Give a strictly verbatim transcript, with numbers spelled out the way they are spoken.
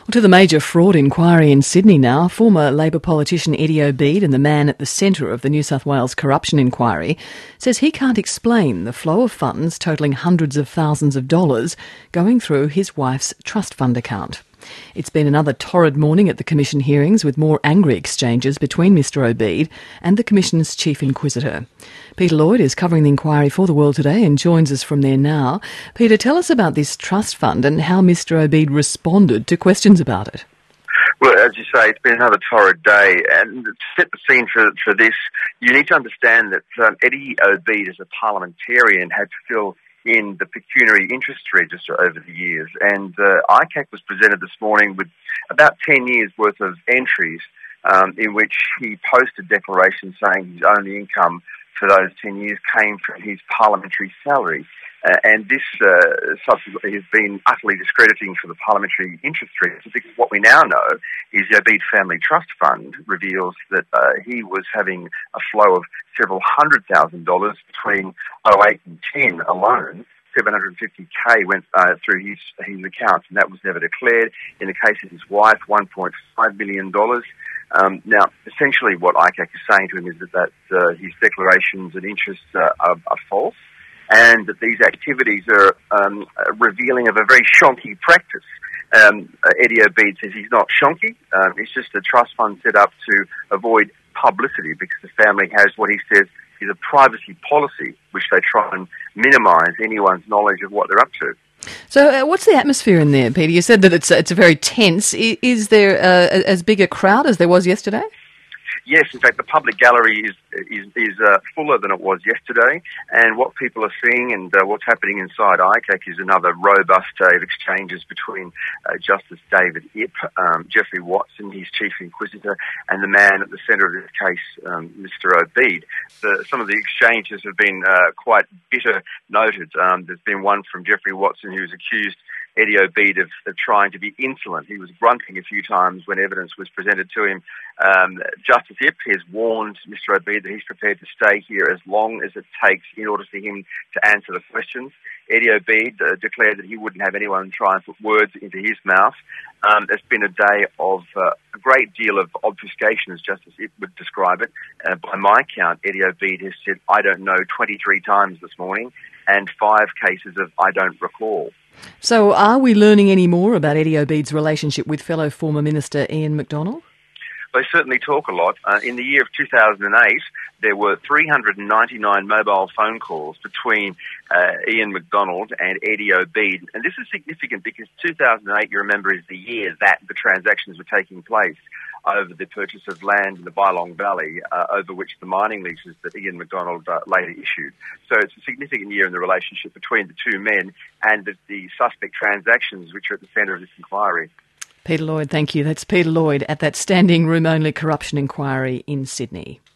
Well, to the major fraud inquiry in Sydney now, former Labor politician Eddie Obeid, and the man at the centre of the New South Wales corruption inquiry, says he can't explain the flow of funds totalling hundreds of thousands of dollars going through his wife's trust fund account. It's been another torrid morning at the Commission hearings, with more angry exchanges between Mr Obeid and the Commission's Chief Inquisitor. Peter Lloyd is covering the inquiry for The World Today and joins us from there now. Peter, tell us about this trust fund and how Mr Obeid responded to questions about it. Well, as you say, it's been another torrid day, and to set the scene for, for this, you need to understand that um, Eddie Obeid, as a parliamentarian, had to fill in the pecuniary interest register over the years, and uh, I C A C was presented this morning with about ten years worth of entries um, in which he posted declarations saying his only income for those ten years came from his parliamentary salary. Uh, and this uh, subsequently has been utterly discrediting for the parliamentary interest register, because what we now know is the Obeid Family Trust Fund reveals that uh, he was having a flow of several hundred thousand dollars between oh eight and ten alone. seven hundred fifty K went uh, through his, his accounts, and that was never declared. In the case of his wife, one point five million dollars. Um, now, essentially what I C A C is saying to him is that, that uh, his declarations and interests uh, are, are false, and that these activities are um, revealing of a very shonky practice. Um, uh, Eddie Obeid says he's not shonky. Um, it's just a trust fund set up to avoid publicity, because the family has what he says is a privacy policy, which they try and minimise anyone's knowledge of what they're up to. So uh, what's the atmosphere in there, Peter? You said that it's, it's a very tense. Is, is there uh, as big a crowd as there was yesterday? Yes, in fact, the public gallery is is, is uh, fuller than it was yesterday, and what people are seeing and uh, what's happening inside I C A C is another robust day of exchanges between uh, Justice David Ip, um, Geoffrey Watson, his Chief Inquisitor, and the man at the centre of this case, um, Mr Obeid. The, some of the exchanges have been uh, quite bitter noted. Um, there's been one from Geoffrey Watson, who's accused Eddie Obeid of, of trying to be insolent. He was grunting a few times when evidence was presented to him. Um, Justice Ip has warned Mr Obeid that he's prepared to stay here as long as it takes in order for him to answer the questions. Eddie Obeid uh, declared that he wouldn't have anyone try and put words into his mouth. Um, it's been a day of uh, a great deal of obfuscation, as Justice Ip would describe it. Uh, by my count, Eddie Obeid has said, "I don't know," twenty-three times this morning, and five cases of "I don't recall." So are we learning any more about Eddie Obeid's relationship with fellow former Minister Ian McDonald? They certainly talk a lot. Uh, in the year of two thousand eight, there were three hundred ninety-nine mobile phone calls between uh, Ian McDonald and Eddie Obeid. And this is significant because two thousand eight, you remember, is the year that the transactions were taking place over the purchase of land in the Bylong Valley, uh, over which the mining leases that Ian McDonald uh, later issued. So it's a significant year in the relationship between the two men and the, the suspect transactions which are at the centre of this inquiry. Peter Lloyd, thank you. That's Peter Lloyd at that standing room only corruption inquiry in Sydney.